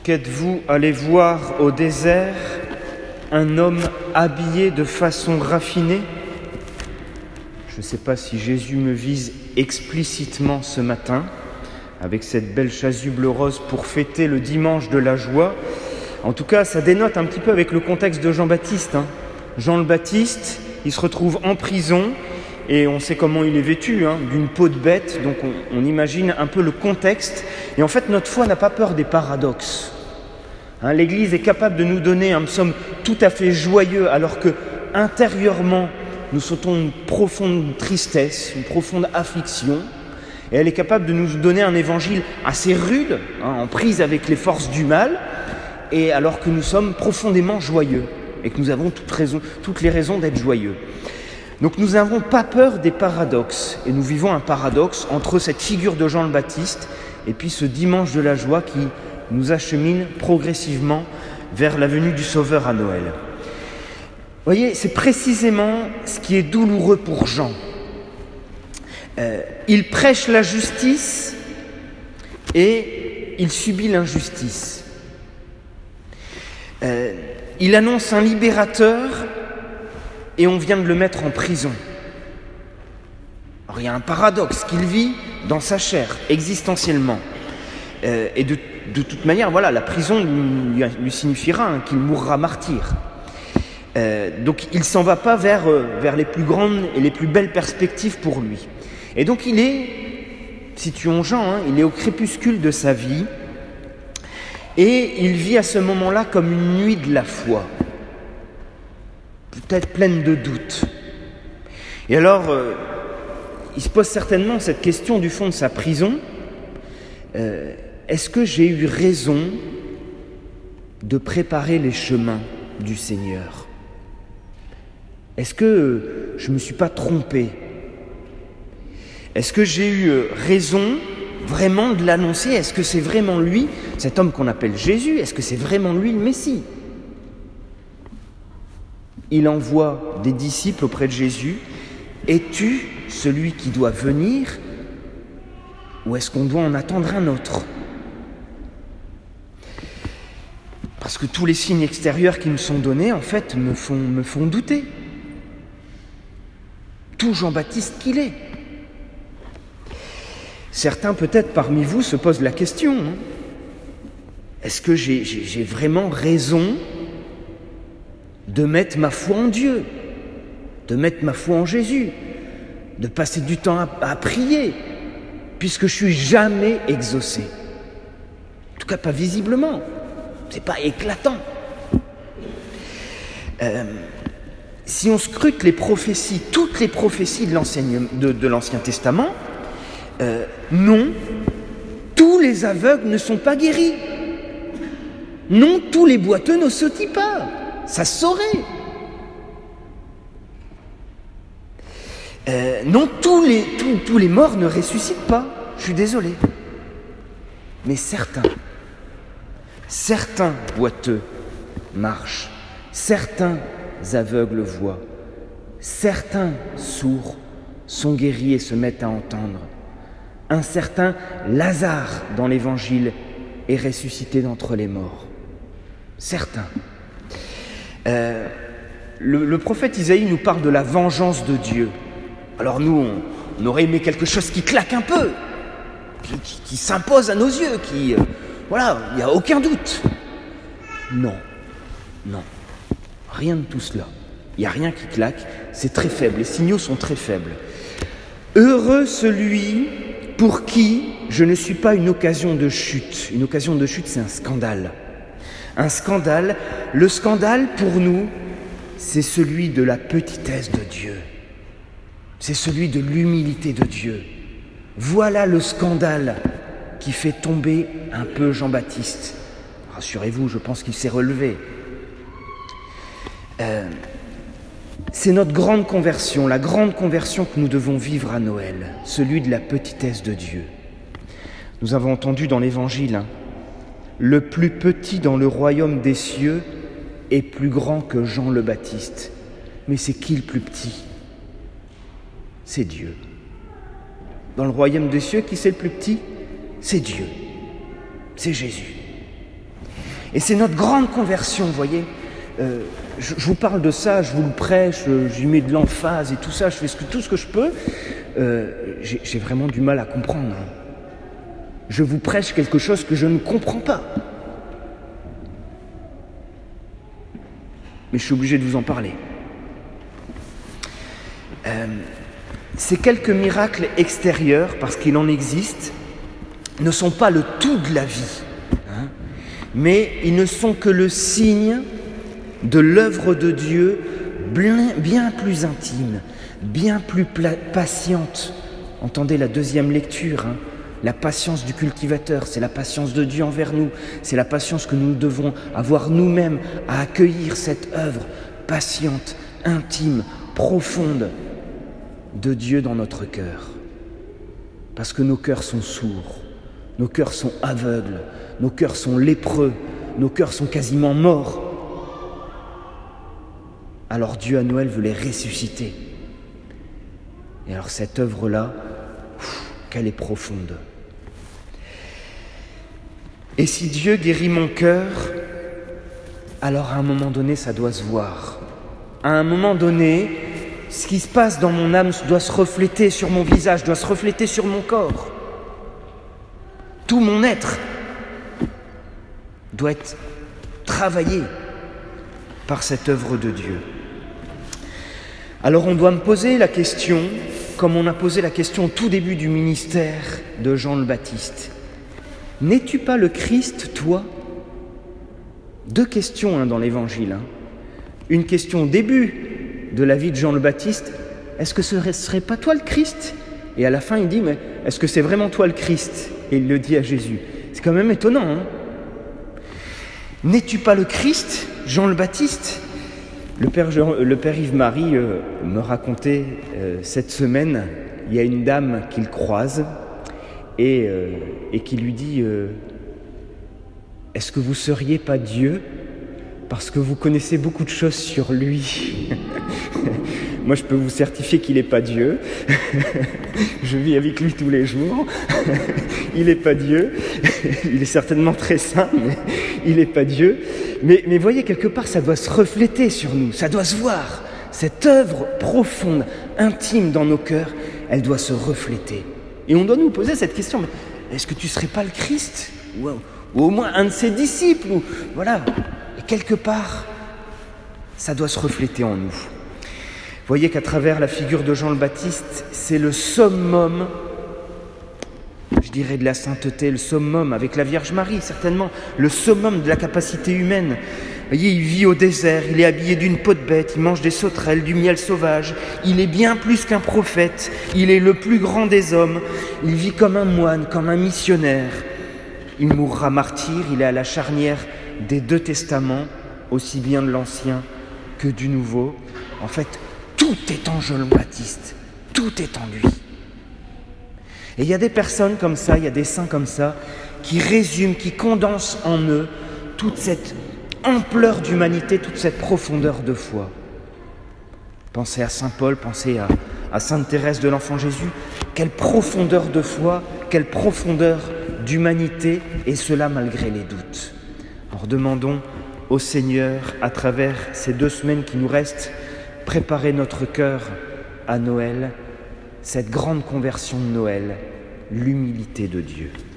qu'êtes-vous allé voir au désert un homme habillé de façon raffinée ? Je ne sais pas si Jésus me vise explicitement ce matin, avec cette belle chasuble rose pour fêter le dimanche de la joie. En tout cas, ça dénote un petit peu avec le contexte de Jean-Baptiste. Jean le Baptiste, il se retrouve en prison et on sait comment il est vêtu, d'une peau de bête, donc on imagine un peu le contexte. Et en fait, notre foi n'a pas peur des paradoxes. L'Église est capable de nous donner un psaume tout à fait joyeux, alors que intérieurement, nous sentons une profonde tristesse, une profonde affliction. Et elle est capable de nous donner un évangile assez rude, en prise avec les forces du mal, et alors que nous sommes profondément joyeux, et que nous avons toutes les raisons d'être joyeux. Donc nous n'avons pas peur des paradoxes, et nous vivons un paradoxe entre cette figure de Jean le Baptiste et puis ce dimanche de la joie qui nous achemine progressivement vers la venue du Sauveur à Noël. Vous voyez, c'est précisément ce qui est douloureux pour Jean. Il prêche la justice et il subit l'injustice. Il annonce un libérateur et on vient de le mettre en prison. Alors il y a un paradoxe qu'il vit dans sa chair, existentiellement. Et de toute manière, voilà, la prison lui signifiera qu'il mourra martyr. Donc il ne s'en va pas vers les plus grandes et les plus belles perspectives pour lui. Et donc il est, situons Jean, il est au crépuscule de sa vie et il vit à ce moment-là comme une nuit de la foi, peut-être pleine de doutes. Et alors, il se pose certainement cette question du fond de sa prison. Est-ce que j'ai eu raison de préparer les chemins du Seigneur ? Est-ce que je ne me suis pas trompé ? Est-ce que j'ai eu raison vraiment de l'annoncer ? Est-ce que c'est vraiment lui, cet homme qu'on appelle Jésus ? Est-ce que c'est vraiment lui le Messie ? Il envoie des disciples auprès de Jésus. Es-tu celui qui doit venir ? Ou est-ce qu'on doit en attendre un autre ? Parce que tous les signes extérieurs qui me sont donnés, en fait, me font douter. Tout Jean-Baptiste qu'il est. Certains, peut-être parmi vous, se posent la question. Est-ce que j'ai vraiment raison de mettre ma foi en Dieu, de mettre ma foi en Jésus, de passer du temps à prier, puisque je suis jamais exaucé. En tout cas, pas visiblement. C'est pas éclatant. Si on scrute les prophéties, toutes les prophéties de l'Ancien Testament, non, tous les aveugles ne sont pas guéris. Non, tous les boiteux ne sautillent pas. Ça se saurait. Non, tous les morts ne ressuscitent pas. Je suis désolé. Mais certains boiteux marchent, certains aveugles voient, certains sourds sont guéris et se mettent à entendre. Un certain Lazare dans l'Évangile est ressuscité d'entre les morts. Certains. Le prophète Isaïe nous parle de la vengeance de Dieu. Alors nous, on aurait aimé quelque chose qui claque un peu, qui s'impose à nos yeux, voilà, il n'y a aucun doute. Non, rien de tout cela. Il n'y a rien qui claque, c'est très faible, les signaux sont très faibles. Heureux celui pour qui je ne suis pas une occasion de chute. Une occasion de chute, c'est un scandale. Un scandale, le scandale pour nous, c'est celui de la petitesse de Dieu. C'est celui de l'humilité de Dieu. Voilà le scandale qui fait tomber un peu Jean-Baptiste. Rassurez-vous, je pense qu'il s'est relevé. C'est notre grande conversion, la grande conversion que nous devons vivre à Noël, celui de la petitesse de Dieu. Nous avons entendu dans l'Évangile, le plus petit dans le royaume des cieux est plus grand que Jean le Baptiste. Mais c'est qui le plus petit ? C'est Dieu. Dans le royaume des cieux, qui c'est le plus petit ? C'est Dieu. C'est Jésus. Et c'est notre grande conversion, vous voyez. Je vous parle de ça, je vous le prêche, j'y mets de l'emphase et tout ça, je fais tout ce que je peux. J'ai vraiment du mal à comprendre. Je vous prêche quelque chose que je ne comprends pas. Mais je suis obligé de vous en parler. Ces quelques miracles extérieurs, parce qu'il en existe, ne sont pas le tout de la vie, mais ils ne sont que le signe de l'œuvre de Dieu bien plus intime, bien plus patiente. Entendez la deuxième lecture, la patience du cultivateur, c'est la patience de Dieu envers nous, c'est la patience que nous devons avoir nous-mêmes à accueillir cette œuvre patiente, intime, profonde de Dieu dans notre cœur. Parce que nos cœurs sont sourds, nos cœurs sont aveugles, nos cœurs sont lépreux, nos cœurs sont quasiment morts. Alors Dieu à Noël veut les ressusciter. Et alors cette œuvre-là, qu'elle est profonde. Et si Dieu guérit mon cœur, alors à un moment donné, ça doit se voir. À un moment donné, ce qui se passe dans mon âme doit se refléter sur mon visage, doit se refléter sur mon corps. Tout mon être doit être travaillé par cette œuvre de Dieu. Alors on doit me poser la question, comme on a posé la question au tout début du ministère de Jean le Baptiste. N'es-tu pas le Christ, toi ? Deux questions dans l'Évangile. Une question au début de la vie de Jean le Baptiste. Est-ce que ce ne serait pas toi le Christ ? Et à la fin, il dit, mais est-ce que c'est vraiment toi le Christ ? Et il le dit à Jésus. C'est quand même étonnant, N'es-tu pas le Christ, Jean le Baptiste ? Le père Yves-Marie me racontait cette semaine, il y a une dame qu'il croise et qui lui dit « Est-ce que vous ne seriez pas Dieu ? Parce que vous connaissez beaucoup de choses sur lui. » Moi, je peux vous certifier qu'il n'est pas Dieu. Je vis avec lui tous les jours. Il n'est pas Dieu. Il est certainement très saint, mais il n'est pas Dieu. Mais voyez, quelque part, ça doit se refléter sur nous. Ça doit se voir. Cette œuvre profonde, intime dans nos cœurs, elle doit se refléter. Et on doit nous poser cette question. Mais est-ce que tu ne serais pas le Christ ? Ou au moins un de ses disciples voilà. Et quelque part, ça doit se refléter en nous. Vous voyez qu'à travers la figure de Jean le Baptiste, c'est le summum, je dirais de la sainteté, le summum avec la Vierge Marie, certainement, le summum de la capacité humaine. Vous voyez, il vit au désert, il est habillé d'une peau de bête, il mange des sauterelles, du miel sauvage. Il est bien plus qu'un prophète, il est le plus grand des hommes. Il vit comme un moine, comme un missionnaire. Il mourra martyr, il est à la charnière des deux testaments, aussi bien de l'Ancien que du Nouveau. En fait, tout est en Jean le Baptiste, tout est en lui. Et il y a des personnes comme ça, il y a des saints comme ça, qui résument, qui condensent en eux toute cette ampleur d'humanité, toute cette profondeur de foi. Pensez à Saint Paul, pensez à Sainte Thérèse de l'Enfant Jésus. Quelle profondeur de foi, quelle profondeur d'humanité, et cela malgré les doutes. Alors demandons au Seigneur, à travers ces 2 semaines qui nous restent, préparer notre cœur à Noël, cette grande conversion de Noël, l'humilité de Dieu.